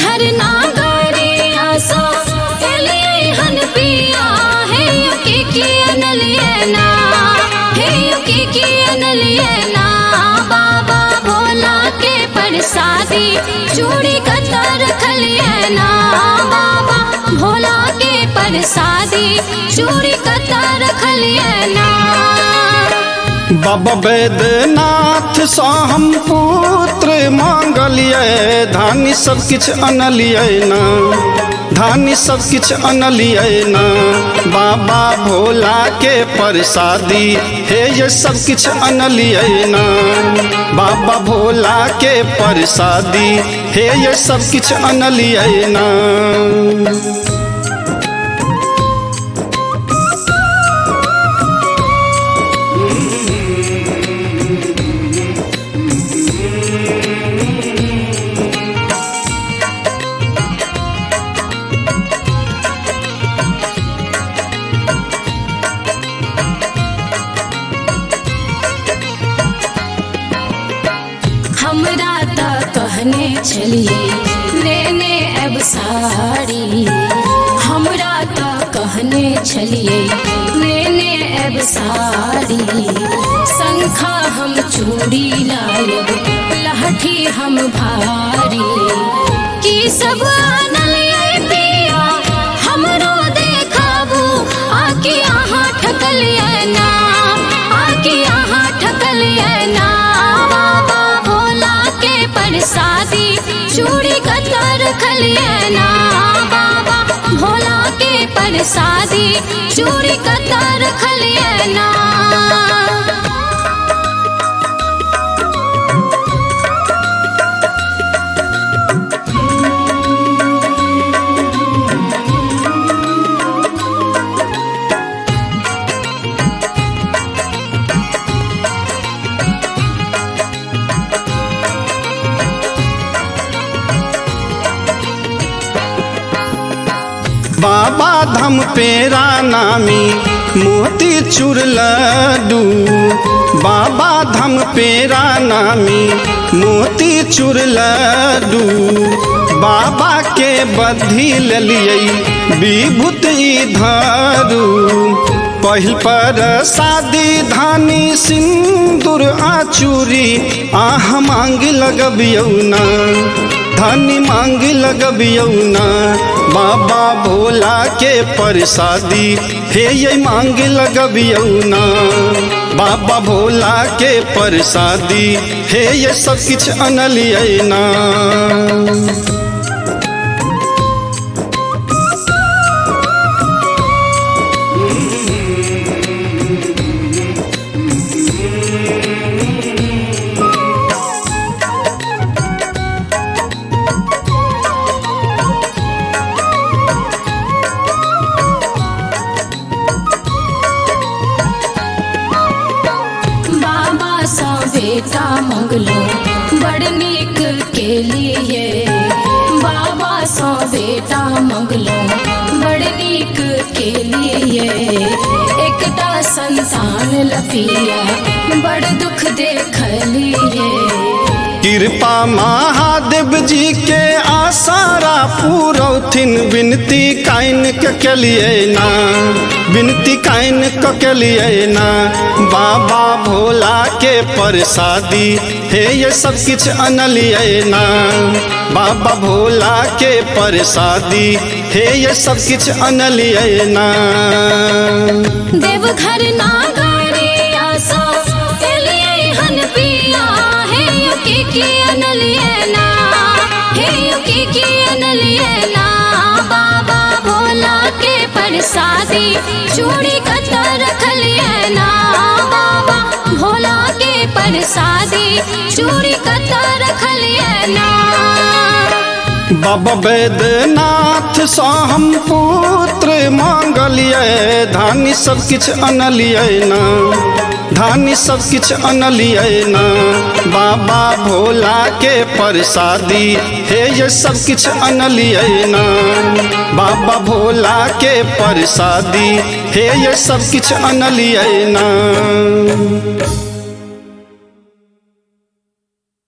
देवघर नागरिया सो एलिए हन पिया हे की अनलिए ना हे की अनलिए ना बाबा भोला के प्रसादी चूड़ी कतर खलिए ना बाबा भोला के प्रसादी चूड़ी कतर खलिए ना। बाबा बैद्यनाथ सँ हम पुत्र मांगलिए धानी सब किछ अनलिए ना धानी सब किछ अनलिए ना बाबा भोला के प्रसादी हे ये सब किछ अनलिए ना बाबा भोला के प्रसादी हे ये सब किछ अनलिए ना। हमरा त कहने छलिए लेने अब साड़ी हमरा त कहने छलिए लेने अब साड़ी शंखा हम चूड़ी लायब लहठी हम भारी की सब अनलिए पिया हमरो देखाबू आके अहाँ ठकलिए ना आके अहाँ ठकलिए ना प्रसादी चूड़ी कतर खलिए ना बाबा भोला के प्रसादी चूड़ी कतर खलिए ना। बाबा धाम पेरा नामी मोती चूर लड्डू बाबा धाम पेरा नामी मोती चूर लड्डू बाबा के बद्धी ललिए विभूति धरू पहिल पर शादी धानी सिंदूर आचूरी आह मांग लगबियौ ना धानी मांग लगबियौ ना बाबा भोला के प्रसादी हे ये मांग लगबियौ ना बाबा भोला के प्रसादी हे ये सब किछ अनलिए ना। बेटा मंगलो बड़ नीक के लिए बाबा सो बेटा मंगलो बड़ नीक के लिए एकटा संतान लपिया बड़ दुख देखलिए कृपा महादेव जी के आसारा पूरौथिन विनती काइन के लिए ना विनती काइन के लिए ना बाबा भोला के प्रसादी हे ये सब किछ अनलिए ना बाबा भोला के प्रसादी हे ये सब किछ अनलिए ना। देवघर नागरिया सो एलिए हन पिया हे की अनलिए ना हे की अनलिए ना बाबा भोला के प्रसादी चूड़ी कतर खलिए ना बाबा भोला के प्रसादी चूड़ी कतर खलिए ना। बाबा बैद्यनाथ सँ हम पुत्र मांगलिए धानी सब किछ अनलिए ना धानी सब किछ अनलिए ना बाबा भोला के प्रसादी हे ये सब किछ अनलिए ना बाबा भोला के प्रसादी हे ये सब किछ अनलिए ना।